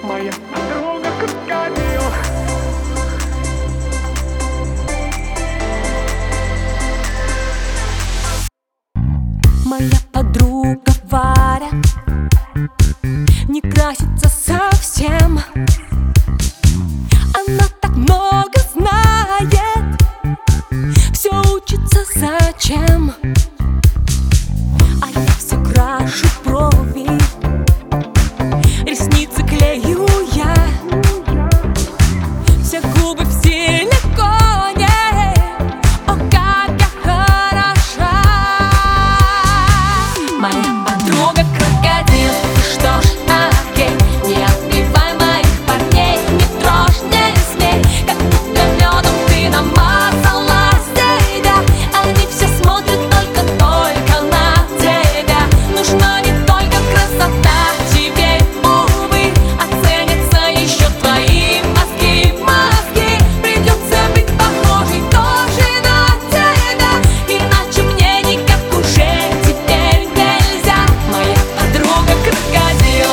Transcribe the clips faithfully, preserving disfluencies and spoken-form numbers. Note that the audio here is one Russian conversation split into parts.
моя подруга крокодил. Моя подруга Варя не красится совсем. Она так много знает, все учится зачем. А я все крашу брови, ресницы клею я, все губы в силиконе. О, как я хороша! Моя подруга крокодил. Что ж, окей, не отбивай моих парней, не трожь, не смей, как будто медом ты намазала себя. Они все смотрят только, только на тебя. Нужна не только красота, тебе, увы, оценятся еще твои мозги, мозги. Придется быть похожей тоже на тебя, иначе мне никак уже теперь нельзя. Моя подруга крокодил.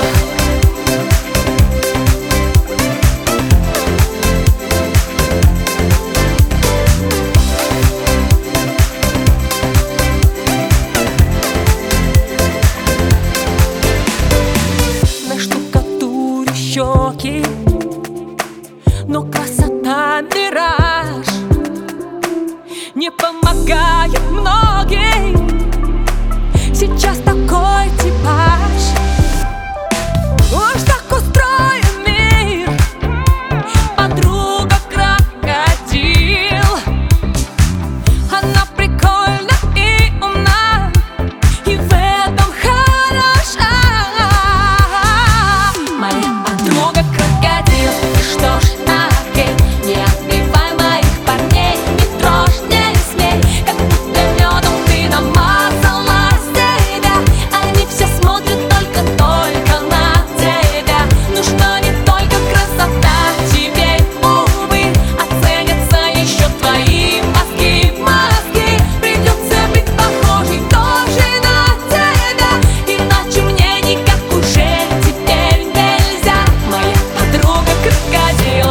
На штукатуре щеки, но красота мираж не помогает многим. Сейчас такой типаж. Уж так устроен мир. Подруга крокодил. Она прикольна и умна, и в этом хороша. Моя подруга крокодил. Что ж, окей, не отбивай моих парней, не трожь, не смей, как будто медом ты намазала себя. Они все смотрят только, только на тебя. Нужна не только красота, тебе, увы, оценятся еще твои мозги, мозги. Придется быть похожей тоже на тебя, иначе мне никак уже теперь нельзя. Моя подруга крокодил.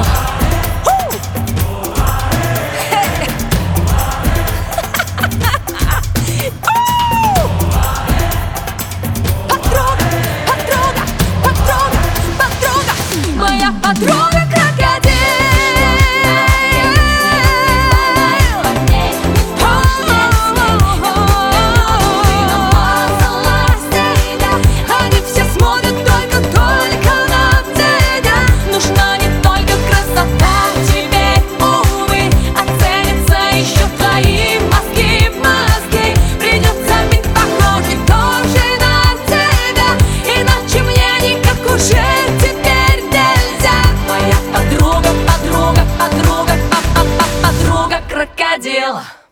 Подруга, подруга, подруга, подруга, моя подруга крокодил. Они все смотрят только, только на тебя. Нужна не только красота, тебе, увы, оценятся еще твои мозги, мозги. Придется быть похожей тоже на тебя, иначе мне никак уже теперь нельзя. Моя подруга, подруга, подруга, па-па-па-подруга крокодил.